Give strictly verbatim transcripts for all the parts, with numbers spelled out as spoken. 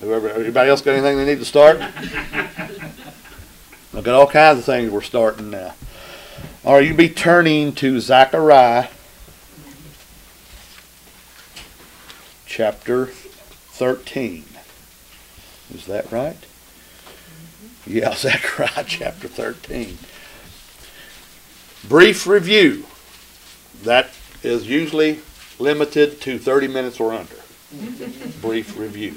Whoever, everybody else got anything they need to start? I've got all kinds of things we're starting now. All right, you be turning to Zechariah chapter thirteen. Is that right? Yeah, Zechariah chapter thirteen. Brief review. That is usually limited to thirty minutes or under. Brief review.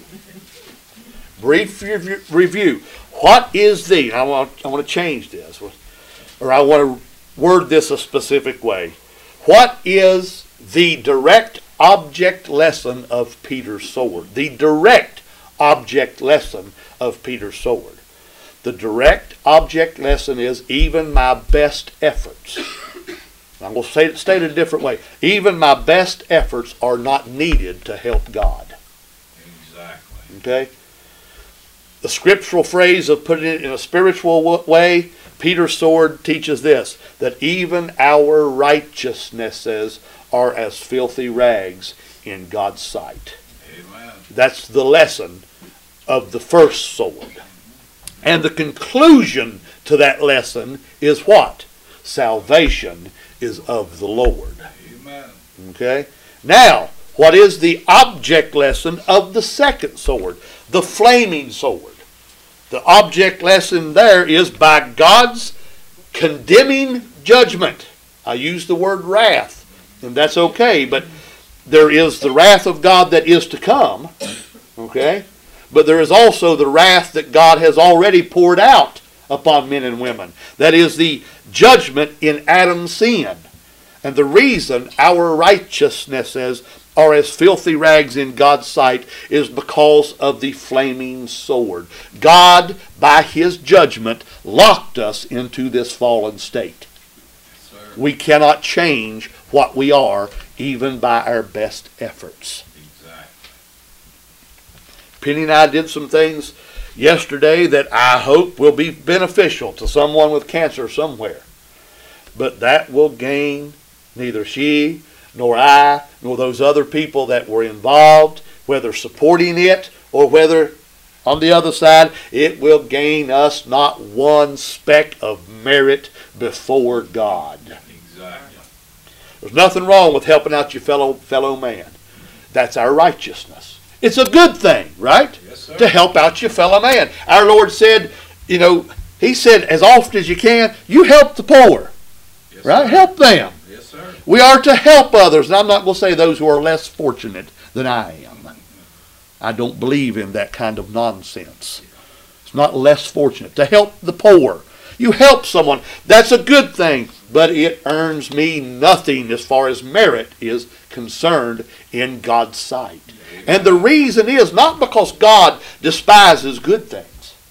Brief review. review. What is the, I want, I want to change this, or I want to word this a specific way. What is the direct object lesson of Peter's sword? The direct object lesson of Peter's sword. The direct object lesson is even my best efforts. I'm going to say it, state it a different way. Even my best efforts are not needed to help God. Exactly. Okay? The scriptural phrase of putting it in a spiritual way, Peter's sword teaches this, that even our righteousnesses are as filthy rags in God's sight. Amen. That's the lesson of the first sword. And the conclusion to that lesson is what? Salvation is of the Lord. Amen. Okay? Now, what is the object lesson of the second sword? The flaming sword. The object lesson there is by God's condemning judgment. I use the word wrath, and that's okay, but there is the wrath of God that is to come. Okay? But there is also the wrath that God has already poured out upon men and women. That is the judgment in Adam's sin. And the reason our righteousnesses are as filthy rags in God's sight is because of the flaming sword. God, by His judgment, locked us into this fallen state. Yes, we cannot change what we are, even by our best efforts. Exactly. Penny and I did some things yesterday that I hope will be beneficial to someone with cancer somewhere. But that will gain neither she nor I nor those other people that were involved, whether supporting it or whether on the other side, it will gain us not one speck of merit before God. Exactly. There's nothing wrong with helping out your fellow fellow man. That's our righteousness. It's a good thing, right? Yes, sir. To help out your fellow man. Our Lord said, you know, He said, as often as you can, you help the poor. Yes, Right? sir. Help them. Yes, sir. We are to help others. And I'm not going to say those who are less fortunate than I am. I don't believe in that kind of nonsense. It's not less fortunate. To help the poor. You help someone. That's a good thing. But it earns me nothing as far as merit is concerned in God's sight. And the reason is not because God despises good things.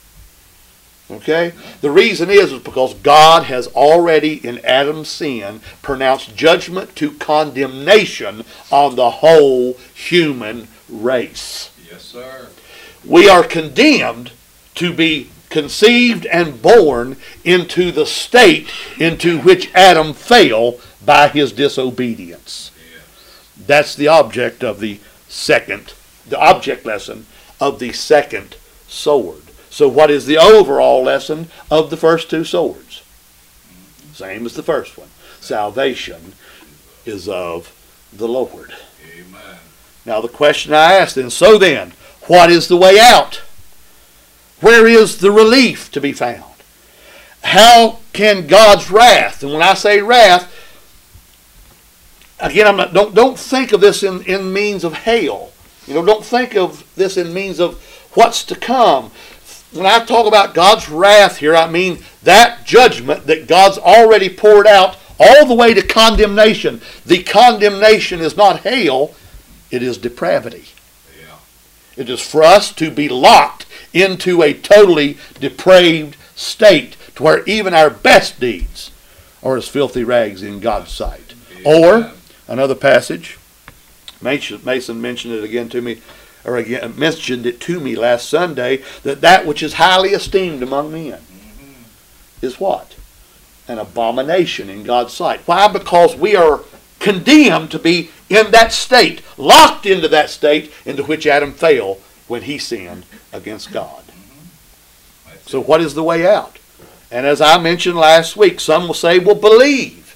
Okay? The reason is, is because God has already in Adam's sin pronounced judgment to condemnation on the whole human race. Yes, sir. We are condemned to be conceived and born into the state into which Adam fell by his disobedience. Yes. That's the object of the second, the object lesson of the second sword. So what is the overall lesson of the first two swords? Same as the first one. Salvation is of the Lord. Amen. Now the question I asked then, so then, what is the way out? Where is the relief to be found? How can God's wrath, and when I say wrath, again, I'm not, don't, don't think of this in, in means of hell. You know, don't think of this in means of what's to come. When I talk about God's wrath here, I mean that judgment that God's already poured out all the way to condemnation. The condemnation is not hell, it is depravity. Yeah. It is for us to be locked into a totally depraved state to where even our best deeds are as filthy rags in God's sight. Or, another passage, Mason mentioned it again to me, or again mentioned it to me last Sunday, that that which is highly esteemed among men Mm-hmm. is what? An abomination in God's sight. Why? Because we are condemned to be in that state, locked into that state into which Adam fell when he sinned against God. That's So it. what is the way out? And as I mentioned last week, some will say, well, believe.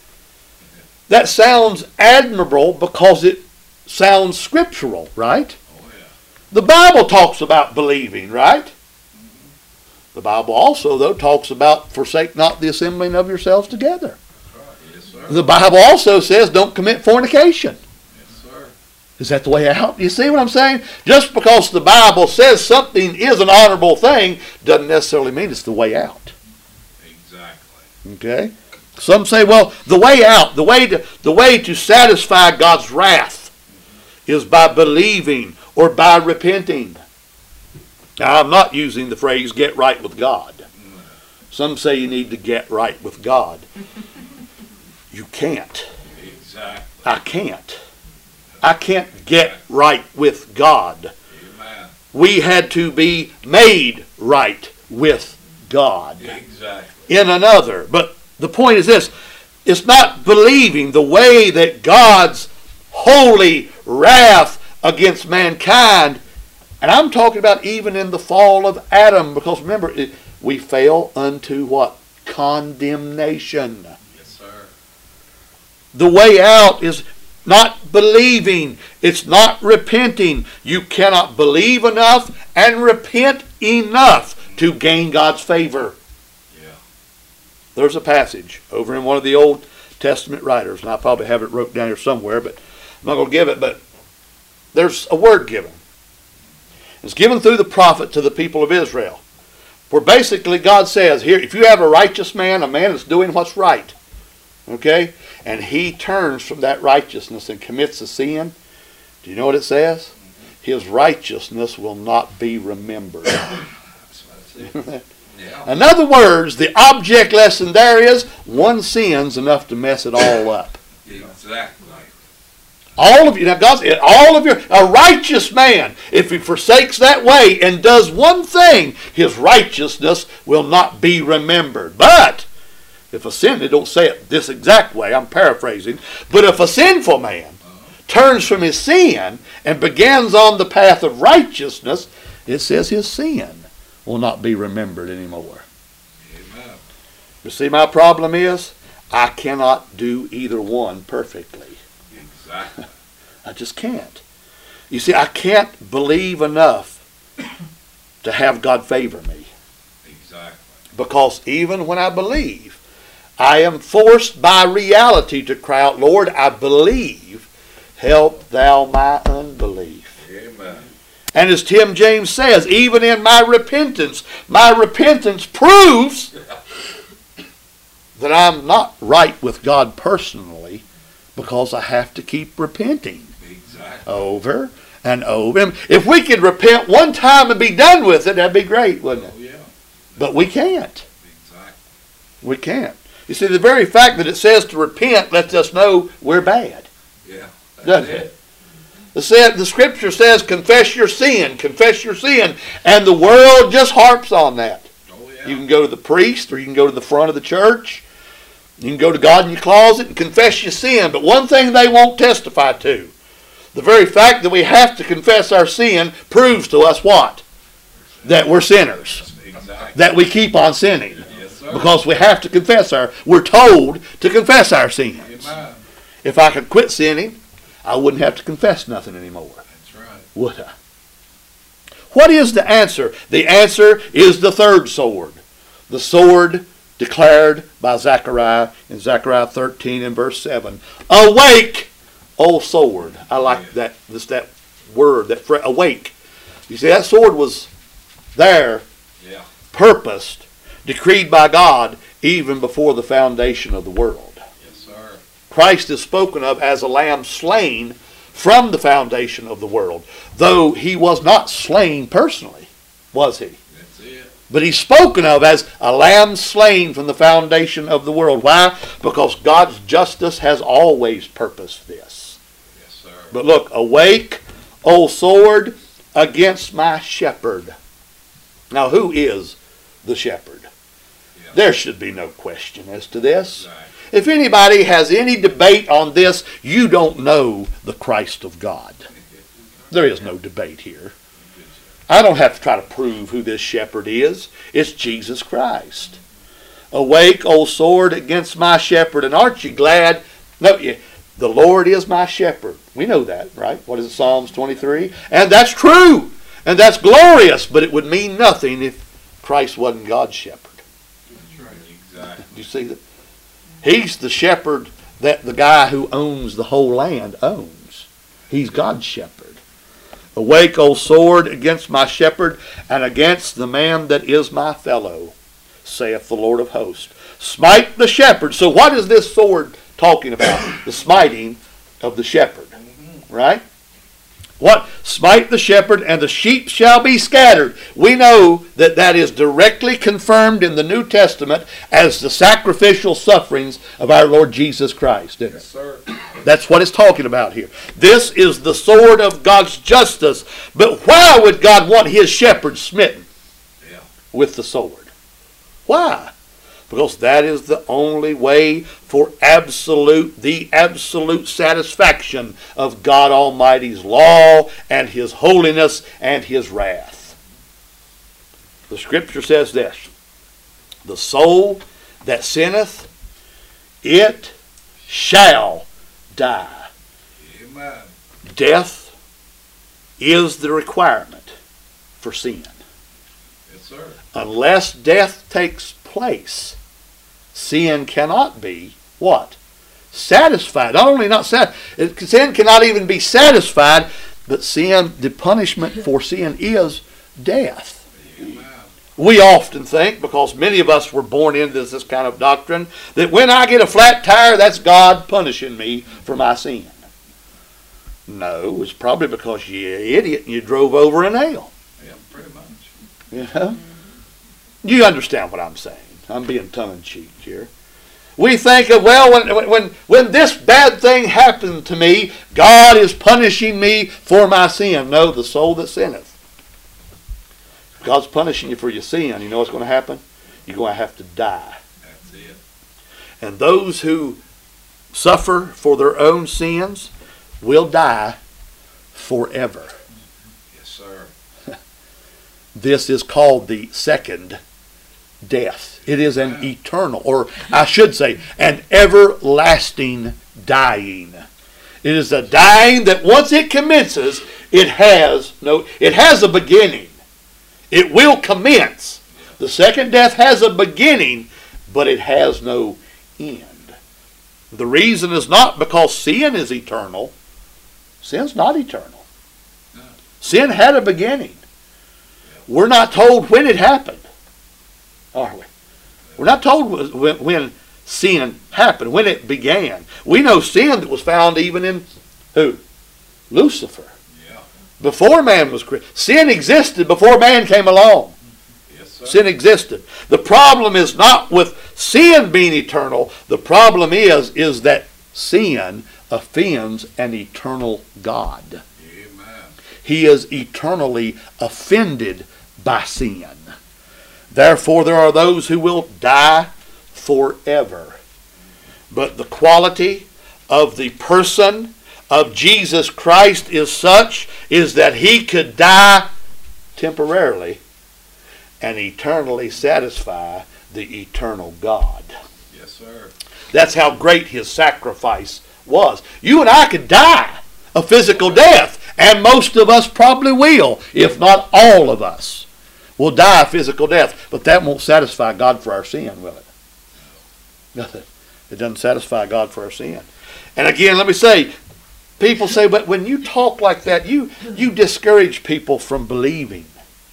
That sounds admirable because it sounds scriptural, right? Oh, yeah. The Bible talks about believing, right? The Bible also, though, talks about forsake not the assembling of yourselves together. That's right. Yes, sir. The Bible also says don't commit fornication. Yes, sir. Is that the way out? You see what I'm saying? Just because the Bible says something is an honorable thing doesn't necessarily mean it's the way out. Exactly. Okay? Some say, well, the way out, the way to, the way to satisfy God's wrath is by believing or by repenting. Now, I'm not using the phrase get right with God. Some say you need to get right with God. You can't. Exactly. I can't. I can't get right with God. Amen. We had to be made right with God Exactly. in another. But the point is this. It's not believing the way that God's holy wrath against mankind. And I'm talking about even in the fall of Adam. Because remember, it, we fell unto what? Condemnation. Yes, sir. The way out is not believing. It's not repenting. You cannot believe enough and repent enough to gain God's favor. Yeah. There's a passage over in one of the Old Testament writers, and I probably have it wrote down here somewhere, but I'm not going to give it, but there's a word given. It's given through the prophet to the people of Israel, where basically God says, here, if you have a righteous man, a man that's doing what's right, okay, and he turns from that righteousness and commits a sin, do you know what it says? His righteousness will not be remembered. That's, that's it. Yeah. In other words, the object lesson there is one sin's enough to mess it all up. Exactly. All of you, now God's, all of your, a righteous man, if he forsakes that way and does one thing, his righteousness will not be remembered. But, if a sin, they don't say it this exact way, I'm paraphrasing, but if a sinful man turns from his sin and begins on the path of righteousness, it says his sin will not be remembered anymore. Amen. You see, my problem is, I cannot do either one perfectly. Exactly. I just can't. You see, I can't believe enough to have God favor me. Exactly. Because even when I believe, I am forced by reality to cry out, Lord, I believe, help thou my unbelief. Amen. And as Tim James says, even in my repentance, my repentance proves that I'm not right with God personally, because I have to keep repenting Exactly. over and over. If we could repent one time and be done with it, that'd be great, wouldn't it? Oh, yeah. But we can't. Exactly. We can't. You see, the very fact that it says to repent lets us know we're bad. Yeah. That's Doesn't it. it? The, said, the scripture says, confess your sin, confess your sin. And the world just harps on that. Oh, yeah. You can go to the priest or you can go to the front of the church. You can go to God in your closet and confess your sin. But one thing they won't testify to, the very fact that we have to confess our sin proves to us what? That we're sinners. Exactly. That we keep on sinning. Yes, sir. Because we have to confess our, we're told to confess our sins. Amen. If I could quit sinning, I wouldn't have to confess nothing anymore, That's right. would I? What is the answer? The answer is the third sword. The sword declared by Zechariah in Zechariah thirteen and verse seven. Awake, O sword. I like that, this, that word, that phrase, awake. You see, that sword was there, Yeah. purposed, decreed by God, even before the foundation of the world. Yes, sir. Christ is spoken of as a lamb slain from the foundation of the world, though he was not slain personally, was he? That's it. But he's spoken of as a lamb slain from the foundation of the world. Why? Because God's justice has always purposed this. Yes, sir. But look, awake, O sword, against my shepherd. Now, who is the shepherd? Yeah. There should be no question as to this. Exactly. If anybody has any debate on this, you don't know the Christ of God. There is no debate here. Good I don't have to try to prove who this shepherd is. It's Jesus Christ. Awake, O sword, against my shepherd. And aren't you glad? No, yeah, the Lord is my shepherd. We know that, right? What is it, Psalms twenty-three? And that's true. And that's glorious. But it would mean nothing if Christ wasn't God's shepherd. That's right. Exactly. Do you see that? He's the shepherd that the guy who owns the whole land owns. He's God's shepherd. Awake, O sword, against my shepherd, and against the man that is my fellow, saith the Lord of hosts. Smite the shepherd. So what is this sword talking about? The smiting of the shepherd. Right? What? Smite the shepherd, and the sheep shall be scattered. We know that that is directly confirmed in the New Testament as the sacrificial sufferings of our Lord Jesus Christ. Isn't it? Yes, sir. That's what it's talking about here. This is the sword of God's justice. But why would God want his shepherd smitten Yeah. with the sword? Why? Because that is the only way for absolute, the absolute satisfaction of God Almighty's law and his holiness and his wrath. The scripture says this: the soul that sinneth, it shall die. Amen. Death is the requirement for sin. Yes, sir. Unless death takes place, sin cannot be what? Satisfied. Not only not satisfied, sin cannot even be satisfied, but sin, the punishment for sin is death. Amen. We often think, because many of us were born into this kind of doctrine, that when I get a flat tire, that's God punishing me for my sin. No, it's probably because you're an idiot and you drove over a nail. Yeah, pretty much. You know? You understand what I'm saying? I'm being tongue-in-cheek here. We think of, well, when, when, when this bad thing happened to me, God is punishing me for my sin. No, the soul that sinneth. God's punishing you for your sin. You know what's going to happen? You're going to have to die. That's it. And those who suffer for their own sins will die forever. Yes, sir. This is called the second death. It is an eternal, or I should say, an everlasting dying. It is a dying that once it commences, it has no, it has a beginning. It will commence. The second death has a beginning, but it has no end. The reason is not because sin is eternal. Sin's not eternal. No. Sin had a beginning. We're not told when it happened, are we? We're not told when, when sin happened, when it began. We know sin that was found even in who? Lucifer. Yeah. Before man was created. Sin existed before man came along. Yes, sir. Sin existed. The problem is not with sin being eternal. The problem is, is that sin offends an eternal God. Amen. He is eternally offended by sin. Therefore, there are those who will die forever. But the quality of the person of Jesus Christ is such is that he could die temporarily and eternally satisfy the eternal God. Yes, sir. That's how great his sacrifice was. You and I could die a physical death, and most of us probably will, if not all of us will die a physical death. But that won't satisfy God for our sin, will it? Nothing. It doesn't satisfy God for our sin. And again, let me say, people say, but when you talk like that, you, you discourage people from believing.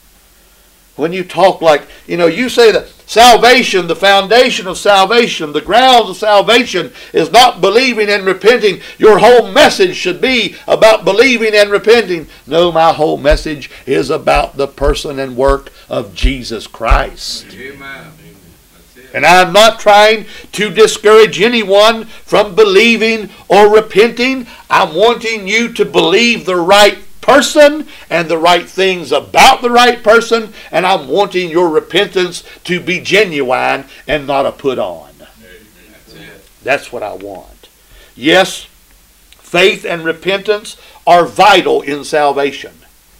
When you talk like, you know, you say that salvation, the foundation of salvation, the grounds of salvation is not believing and repenting. Your whole message should be about believing and repenting. No, my whole message is about the person and work of Jesus Christ. Amen. That's it. And I'm not trying to discourage anyone from believing or repenting. I'm wanting you to believe the right person and the right things about the right person, and I'm wanting your repentance to be genuine and not a put on. That's it. That's what I want. Yes, faith and repentance are vital in salvation.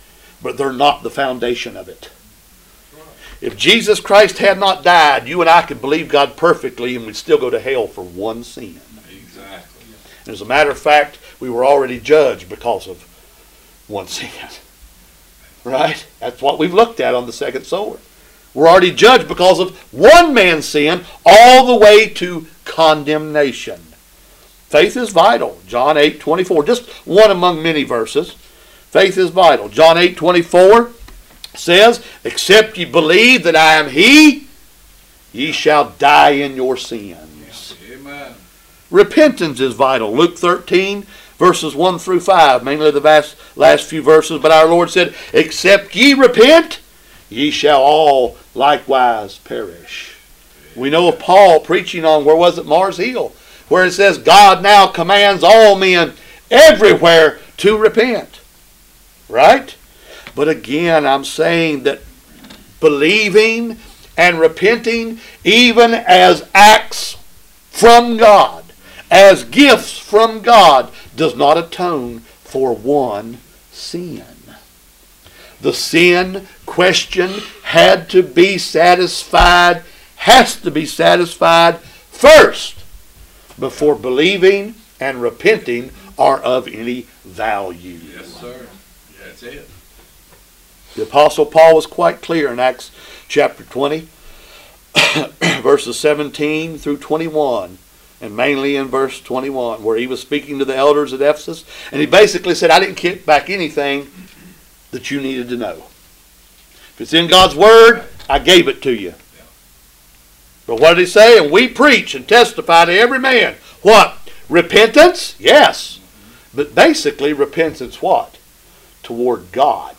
but they're not the foundation of it. If Jesus Christ had not died, you and I could believe God perfectly and we'd still go to hell for one sin. Exactly. And as a matter of fact, we were already judged because of one sin. Right? That's what we've looked at on the second sword. We're already judged because of one man's sin all the way to condemnation. Faith is vital. John eight twenty-four, just one among many verses. Faith is vital. John eight twenty-four says, except ye believe that I am He, ye shall die in your sins. Amen. Repentance is vital. Luke thirteen, verses one through five, mainly the vast, last few verses. But our Lord said, except ye repent, ye shall all likewise perish. We know of Paul preaching on, where was it, Mars Hill, where it says, God now commands all men everywhere to repent. Right? But again, I'm saying that believing and repenting, even as acts from God, as gifts from God, does not atone for one sin. The sin question had to be satisfied, has to be satisfied first before believing and repenting are of any value. Yes, sir. That's it. The Apostle Paul was quite clear in Acts chapter twenty, verses seventeen through twenty-one, and mainly in verse twenty-one, where he was speaking to the elders at Ephesus, and he basically said, I didn't keep back anything that you needed to know. If it's in God's Word, I gave it to you. But what did he say? And we preach and testify to every man. What? Repentance? Yes. But basically, repentance what? Toward God.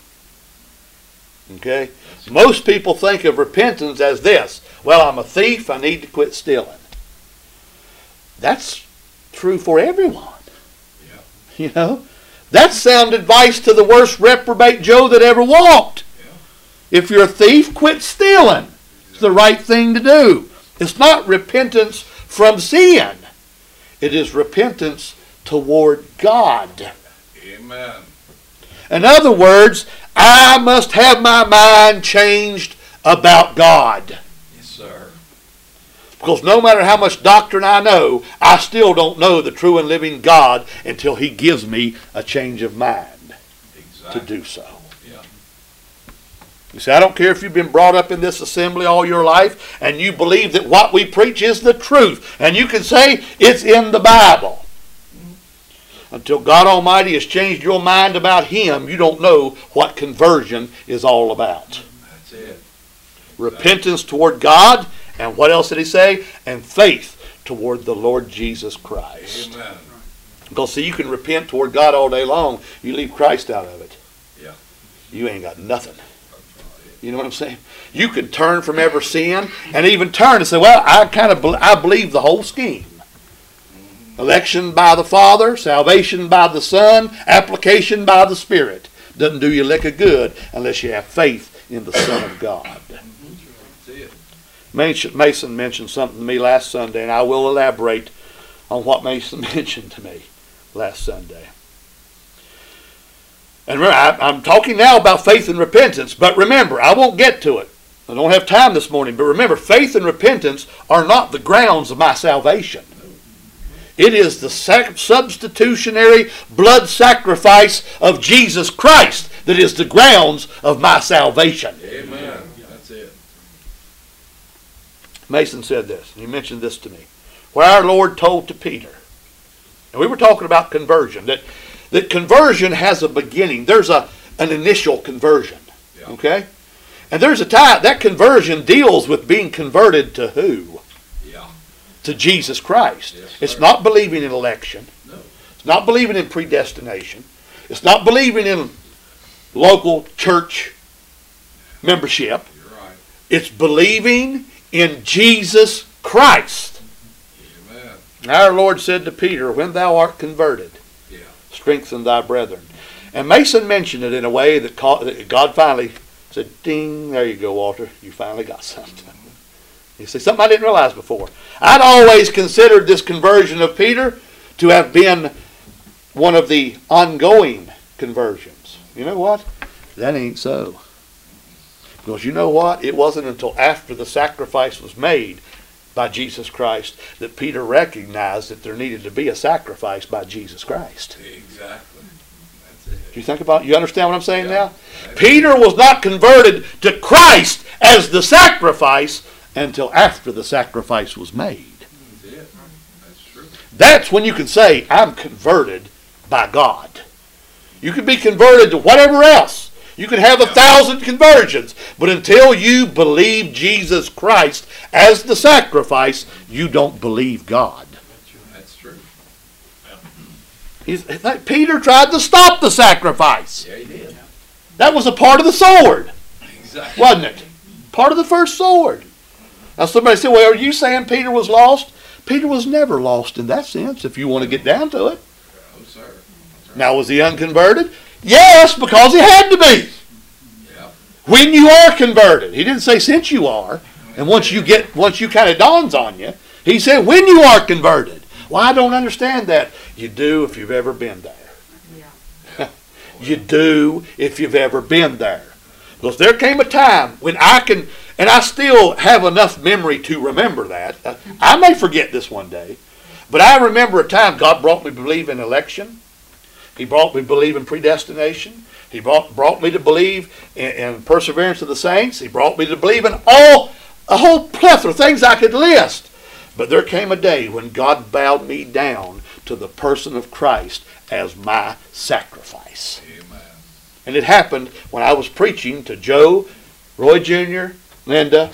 Okay? Most people think of repentance as this. Well, I'm a thief. I need to quit stealing. That's true for everyone. Yeah. You know? That's sound advice to the worst reprobate Joe that ever walked. Yeah. If you're a thief, quit stealing. It's the right thing to do. It's not repentance from sin. It is repentance toward God. Amen. In other words, I must have my mind changed about God. Yes, sir. Because no matter how much doctrine I know, I still don't know the true and living God until He gives me a change of mind Exactly. to do so. Yeah. You see, I don't care if you've been brought up in this assembly all your life and you believe that what we preach is the truth. And you can say it's in the Bible. Until God Almighty has changed your mind about Him, you don't know what conversion is all about. That's it. Repentance toward God, and what else did he say? And faith toward the Lord Jesus Christ. Amen. Because see, you can repent toward God all day long. You leave Christ out of it. Yeah. You ain't got nothing. You know what I'm saying? You can turn from every sin and even turn and say, well, I kind of I believe the whole scheme. Election by the Father, salvation by the Son, application by the Spirit. Doesn't do you a lick of good unless you have faith in the Son of God. That's it. Mason mentioned something to me last Sunday, and I will elaborate on what Mason mentioned to me last Sunday. And remember, I, I'm talking now about faith and repentance, but remember, I won't get to it. I don't have time this morning, but remember, faith and repentance are not the grounds of my salvation. It is the substitutionary blood sacrifice of Jesus Christ that is the grounds of my salvation. Amen. That's it. Mason said this, and he mentioned this to me, where our Lord told to Peter, and we were talking about conversion, that, that conversion has a beginning. There's a an initial conversion, Yeah. okay? And there's a time, that conversion deals with being converted to who? Yeah. To Jesus Christ. Yes, It's sir. not believing in election. No. It's not believing in predestination. It's not believing in local church membership. You're right. It's believing in Jesus Christ. Amen. Our Lord said to Peter, when thou art converted, Yeah. strengthen thy brethren. And Mason mentioned it in a way that God finally said, ding, there you go, Walter. You finally got something. You see, something I didn't realize before. I'd always considered this conversion of Peter to have been one of the ongoing conversions. You know what? That ain't so. Because you know what? It wasn't until after the sacrifice was made by Jesus Christ that Peter recognized that there needed to be a sacrifice by Jesus Christ. Exactly. That's it. Do you think about, you understand what I'm saying Yeah. now? Peter was not converted to Christ as the sacrifice until after the sacrifice was made. That's it. That's true. That's when you can say, I'm converted by God. You can be converted to whatever else. You can have a thousand conversions, but until you believe Jesus Christ as the sacrifice, you don't believe God. That's true. He's, like Peter tried to stop the sacrifice. Yeah, he did. That was a part of the sword, Exactly. wasn't it? Part of the first sword. Now somebody said, well, are you saying Peter was lost? Peter was never lost in that sense, if you want to get down to it. Oh, sir. That's right. Now, was he unconverted? Yes, because he had to be. Yeah. When you are converted. He didn't say since you are. And once you get, once you kind of dawns on you, he said when you are converted. Well, I don't understand that. You do if you've ever been there. Yeah. You do if you've ever been there. Because there came a time when I can, and I still have enough memory to remember that. I may forget this one day, but I remember a time God brought me to believe in election. He brought me to believe in predestination. He brought, brought me to believe in, in perseverance of the saints. He brought me to believe in all, a whole plethora of things I could list. But there came a day when God bowed me down to the person of Christ as my sacrifice. Amen. And it happened when I was preaching to Joe, Roy Junior, Linda,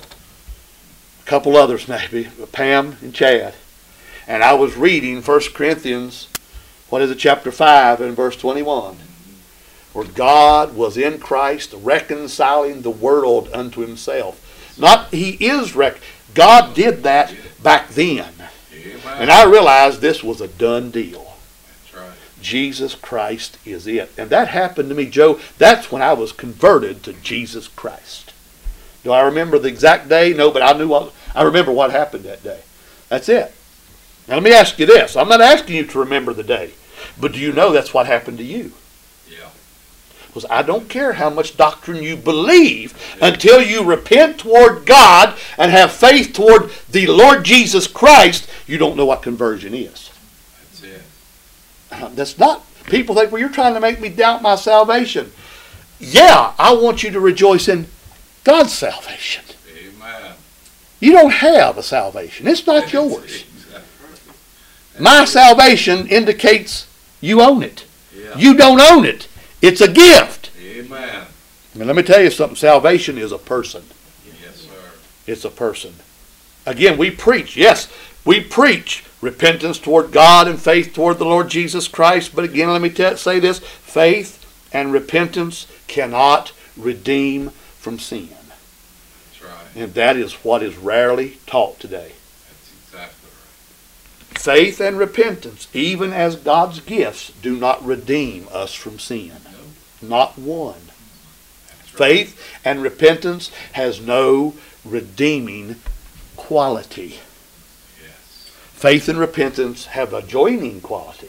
a couple others maybe, Pam and Chad. And I was reading First Corinthians, what is it, chapter five and verse twenty-one. Where God was in Christ reconciling the world unto himself. Not he is rec. God did that back then. Amen. And I realized this was a done deal. That's right. Jesus Christ is it. And that happened to me, Joe. That's when I was converted to Jesus Christ. Do I remember the exact day? No, but I knew what, I remember what happened that day. That's it. Now let me ask you this. I'm not asking you to remember the day. But do you know that's what happened to you? Yeah. Because I don't care how much doctrine you believe until you repent toward God and have faith toward the Lord Jesus Christ, you don't know what conversion is. That's it. Uh, That's not, people think, well, you're trying to make me doubt my salvation. Yeah, I want you to rejoice in God's salvation. Amen. You don't have a salvation. It's not yours. Exactly. My salvation indicates you own it. Yeah. You don't own it. It's a gift. Amen. And let me tell you something. Salvation is a person. Yes, sir. It's a person. Again, we preach. Yes, we preach repentance toward God and faith toward the Lord Jesus Christ. But again, let me t- say this. Faith and repentance cannot redeem from sin. That's right. And that is what is rarely taught today. That's exactly right. Faith and repentance, even as God's gifts, do not redeem us from sin. No. Not one. That's right. Faith and repentance has no redeeming quality. Yes. Faith and repentance have a joining quality.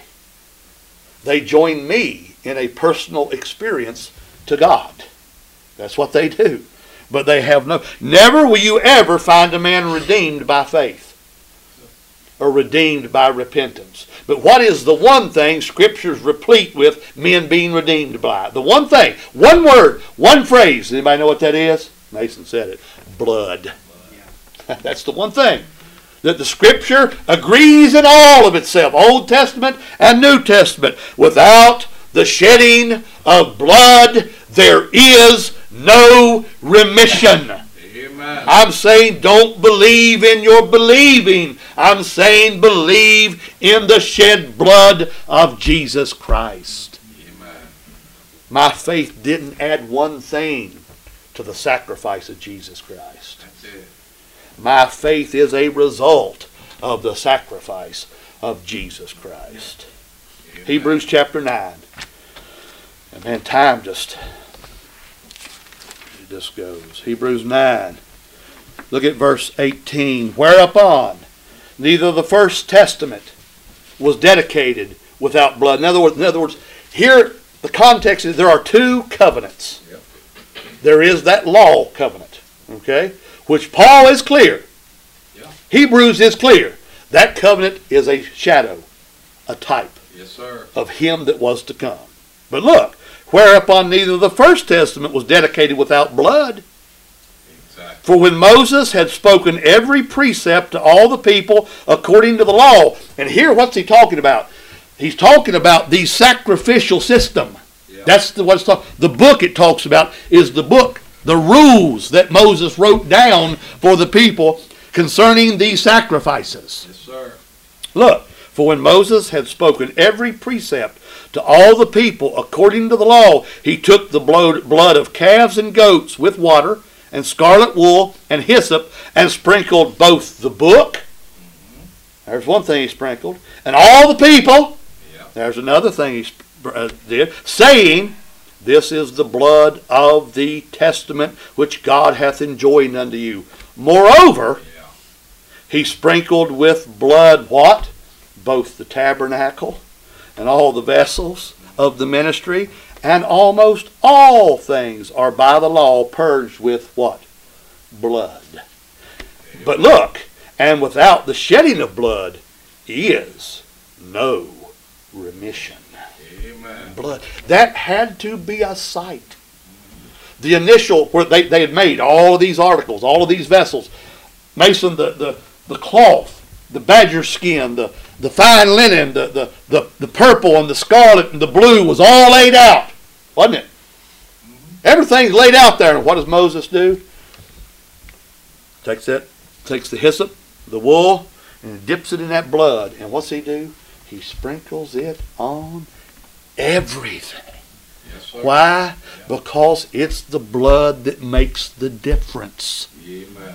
They join me in a personal experience to God. That's what they do. But they have no... Never will you ever find a man redeemed by faith or redeemed by repentance. But what is the one thing Scripture's replete with men being redeemed by? The one thing, one word, one phrase. Anybody know what that is? Mason said it. Blood. That's the one thing that the Scripture agrees in all of itself, Old Testament and New Testament. Without the shedding of blood, there is no remission. Amen. I'm saying don't believe in your believing. I'm saying believe in the shed blood of Jesus Christ. Amen. My faith didn't add one thing to the sacrifice of Jesus Christ. That's it. My faith is a result of the sacrifice of Jesus Christ. Amen. Hebrews chapter nine. And man, time just, it just goes. Hebrews nine. Look at verse eighteen. Whereupon neither the first testament was dedicated without blood. In other words, in other words, here the context is there are two covenants. Yep. there is that law covenant, okay, which Paul is clear. Yeah. Hebrews is clear. That covenant is a shadow, a type Yes, sir. of him that was to come. But look, whereupon neither the first testament was dedicated without blood. Exactly. For when Moses had spoken every precept to all the people according to the law, and here what's he talking about? He's talking about the sacrificial system. Yeah. That's the what's talk, the book it talks about is the book, the rules that Moses wrote down for the people concerning these sacrifices. Yes, sir. Look, for when Moses had spoken every precept to all the people according to the law, he took the blood of calves and goats with water and scarlet wool and hyssop and sprinkled both the book. There's one thing he sprinkled. And all the people. Yeah. There's another thing he uh, did. Saying, this is the blood of the testament which God hath enjoined unto you. Moreover, Yeah. he sprinkled with blood what? Both the tabernacle and all the vessels of the ministry, and almost all things are by the law purged with what? Blood. But look, and without the shedding of blood is no remission. Amen. Blood. That had to be a sight. The initial, where they, they had made all of these articles, all of these vessels. Mason, the, the, the cloth, the badger skin, the, the fine linen, the, the, the, the purple and the scarlet and the blue was all laid out, wasn't it? Everything's laid out there. And what does Moses do? Takes that, takes the hyssop, the wool, and dips it in that blood. And what's he do? He sprinkles it on everything. Yes, sir. Why? Because it's the blood that makes the difference. Amen.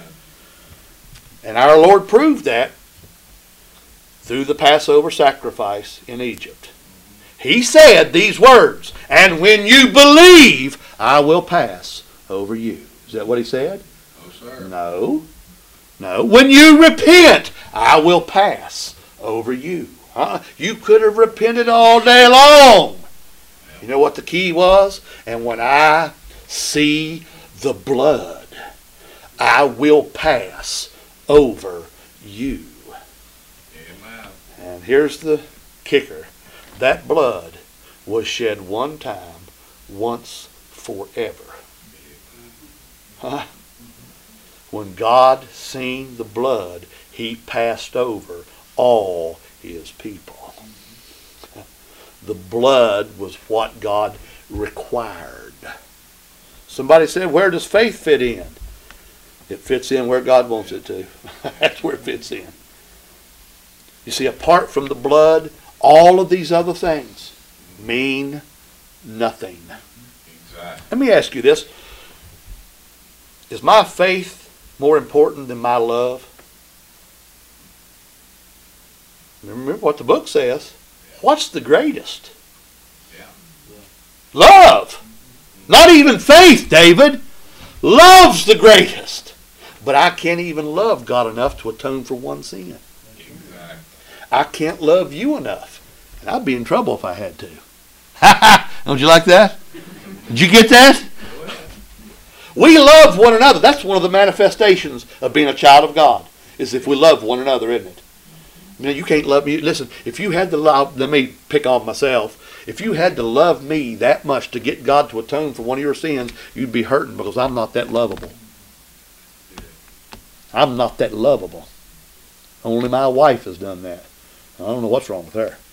And our Lord proved that through the Passover sacrifice in Egypt. He said these words, and when you believe, I will pass over you. Is that what he said? No, sir. No. No. When you repent, I will pass over you. Huh? You could have repented all day long. You know what the key was? And when I see the blood, I will pass over you. Amen. And here's the kicker. That blood was shed one time, once forever. Huh? When God seen the blood, he passed over all his people. The blood was what God required. Somebody said, where does faith fit in? It fits in where God wants it to. That's where it fits in. You see, apart from the blood, all of these other things mean nothing. Exactly. Let me ask you this. Is my faith more important than my love? Remember what the book says. What's the greatest? Yeah. Love. Not even faith, David. Love's the greatest. But I can't even love God enough to atone for one sin. Exactly. I can't love you enough. And I'd be in trouble if I had to. Don't you like that? Did you get that? We love one another. That's one of the manifestations of being a child of God, is if we love one another, isn't it? You know, you can't love me. Listen, if you had to love, let me pick on myself. If you had to love me that much to get God to atone for one of your sins, you'd be hurting because I'm not that lovable. I'm not that lovable. Only my wife has done that. I don't know what's wrong with her.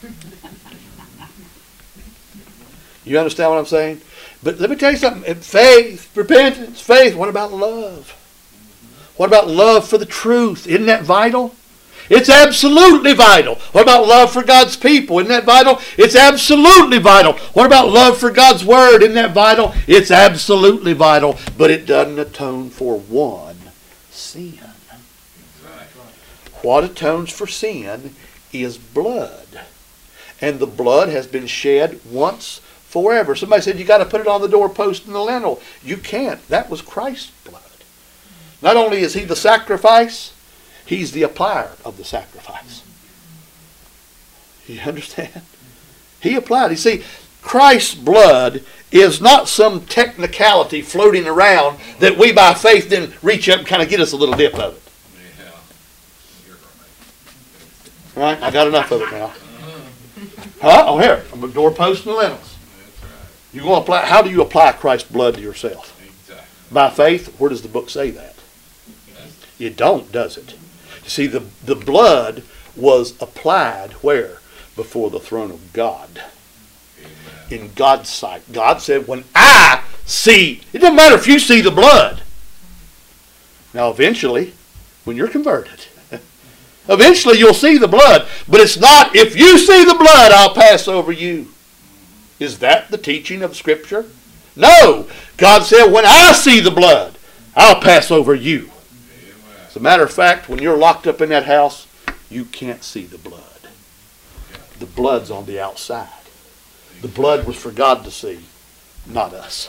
You understand what I'm saying? But let me tell you something. Faith, repentance, faith. What about love? What about love for the truth? Isn't that vital? It's absolutely vital. What about love for God's people? Isn't that vital? It's absolutely vital. What about love for God's word? Isn't that vital? It's absolutely vital. But it doesn't atone for one sin. Exactly. What atones for sin is blood. And the blood has been shed once forever. Somebody said you got to put it on the doorpost and the lintel. You can't. That was Christ's blood. Not only is he the sacrifice, he's the applier of the sacrifice. You understand? He applied. You see, Christ's blood is not some technicality floating around that we by faith then reach up and kind of get us a little dip of it. Yeah. You're All right, I got enough of it now. Huh? Oh, here, I'm a doorpost and the lintels. That's right. You want to apply? How do you apply Christ's blood to yourself? Exactly. By faith. Where does the book say that? You don't, does it? You see, the the blood was applied where? Before the throne of God. Amen. In God's sight. God said, when I see, it doesn't matter if you see the blood. Now, eventually, when you're converted, eventually you'll see the blood. But it's not, if you see the blood, I'll pass over you. Is that the teaching of Scripture? No. God said, when I see the blood, I'll pass over you. Amen. As a matter of fact, when you're locked up in that house, you can't see the blood. The blood's on the outside. The blood was for God to see, not us.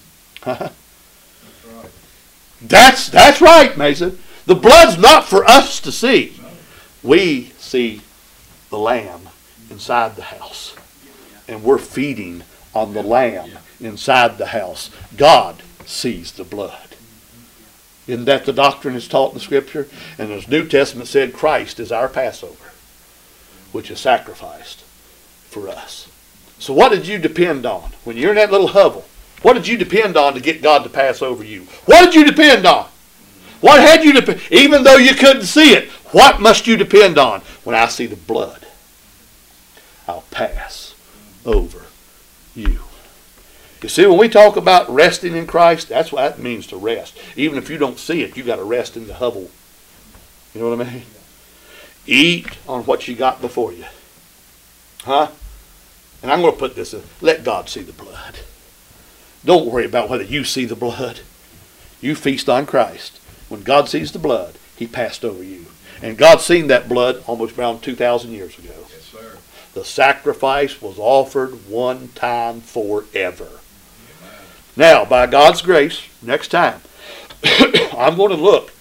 That's that's right, Mason. The blood's not for us to see. We see the lamb inside the house. And we're feeding on the lamb inside the house. God sees the blood. Isn't that the doctrine is taught in the Scripture? And the New Testament said Christ is our Passover, which is sacrificed for us. So what did you depend on? When you're in that little hovel, what did you depend on to get God to pass over you? What did you depend on? What had you depend? Even though you couldn't see it, what must you depend on? When I see the blood, I'll pass over you. You see, when we talk about resting in Christ, that's what that means to rest. Even if you don't see it, you got to rest in the hovel. You know what I mean? Eat on what you got before you. Huh? And I'm going to put this in. Let God see the blood. Don't worry about whether you see the blood. You feast on Christ. When God sees the blood, He passed over you. And God seen that blood almost around two thousand years ago. Yes, sir. The sacrifice was offered one time forever. Amen. Now, by God's grace, next time, I'm going to look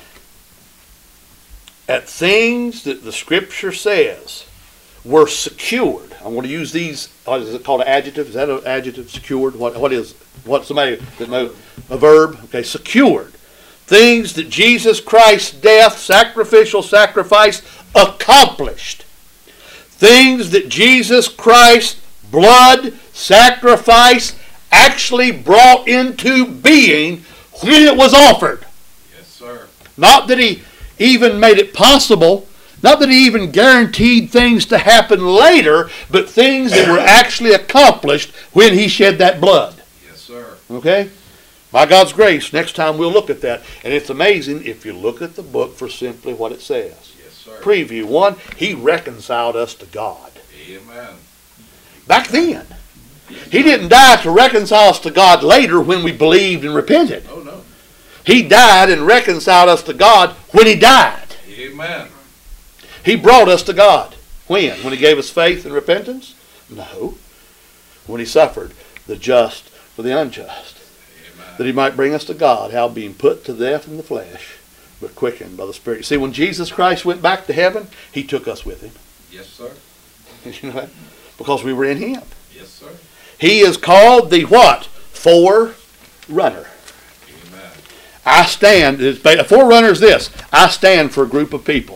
at things that the Scripture says were secured. I'm going to use these. What is it called? An adjective? Is that an adjective? Secured? What? What is? What? Somebody that know a verb? Okay, secured. Things that Jesus Christ's death, sacrificial sacrifice, accomplished. Things that Jesus Christ's blood sacrifice actually brought into being when it was offered. Yes, sir. Not that He even made it possible. Not that He even guaranteed things to happen later, but things that were actually accomplished when He shed that blood. Yes, sir. Okay? By God's grace, next time we'll look at that. And it's amazing if you look at the book for simply what it says. Yes, sir. Preview one, He reconciled us to God. Amen. Back then. He didn't die to reconcile us to God later when we believed and repented. Oh, no. He died and reconciled us to God when He died. Amen. He brought us to God. When? When He gave us faith and repentance? No. When He suffered the just for the unjust. Amen. That He might bring us to God, how being put to death in the flesh, but quickened by the Spirit. See, when Jesus Christ went back to heaven, He took us with Him. Yes, sir. You know that? Because we were in Him. Yes, sir. He is called the what? Forerunner. Amen. I stand, a forerunner is this. I stand for a group of people.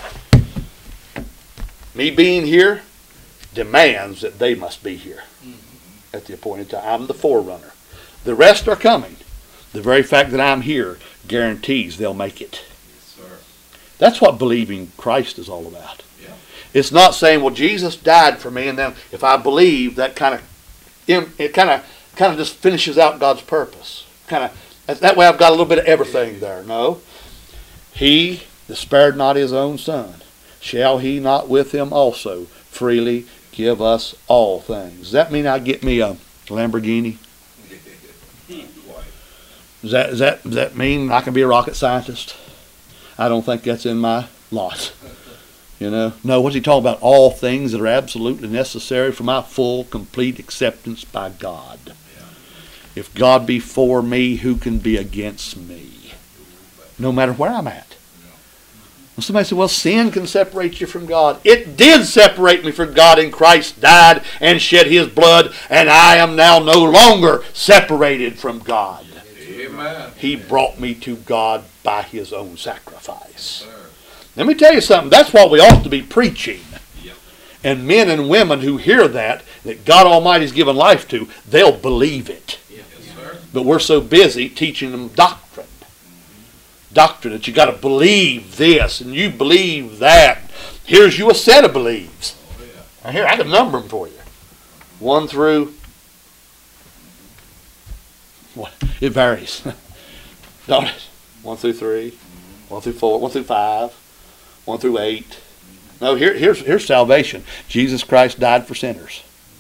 Me being here demands that they must be here at the appointed time. I'm the forerunner. The rest are coming. The very fact that I'm here guarantees they'll make it. Yes, sir. That's what believing Christ is all about. Yeah. It's not saying, well, Jesus died for me, and then if I believe, that kind of it kind of kind of just finishes out God's purpose. Kind of that way, I've got a little bit of everything there. No, He that spared not His own Son, shall He not with Him also freely give us all things? Does that mean I get me a Lamborghini? Does that, does that, does that mean I can be a rocket scientist? I don't think that's in my lot. You know? No, what's He talking about? All things that are absolutely necessary for my full, complete acceptance by God. Yeah. If God be for me, who can be against me? No matter where I'm at. Well, somebody said, well, sin can separate you from God. It did separate me from God, and Christ died and shed his blood, and I am now no longer separated from God. Amen. He brought me to God by his own sacrifice. Sir. Let me tell you something. That's what we ought to be preaching. Yep. And men and women who hear that, that God Almighty's given life to, they'll believe it. Yes, sir. But we're so busy teaching them doctrine. Doctrine that you got to believe this and you believe that. Here's you a set of believes. Oh, yeah. Now here, I can number them for you. One through, what? It varies. Don't it? One through three, one through four, one through five, one through eight. No, here, here's, here's salvation. Jesus Christ died for sinners.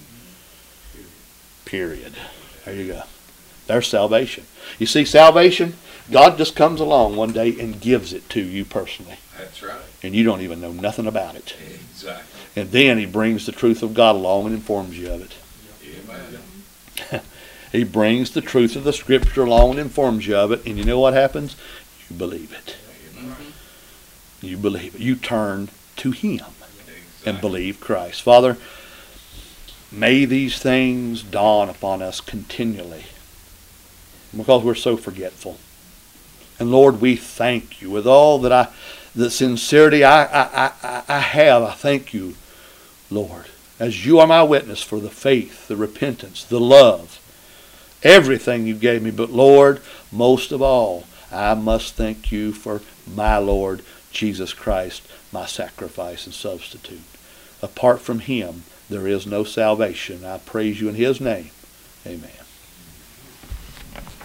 Period. There you go. There's salvation. You see, salvation, God just comes along one day and gives it to you personally. That's right. And you don't even know nothing about it. Exactly. And then he brings the truth of God along and informs you of it. Amen. He brings the truth of the Scripture along and informs you of it. And you know what happens? You believe it. Amen. You believe it. You turn to him Exactly. and believe Christ. Father, may these things dawn upon us continually, because we're so forgetful. And Lord, we thank you with all that I, the sincerity I, I, I, I have. I thank you, Lord, as you are my witness for the faith, the repentance, the love, everything you gave me. But Lord, most of all, I must thank you for my Lord Jesus Christ, my sacrifice and substitute. Apart from him, there is no salvation. I praise you in his name. Amen.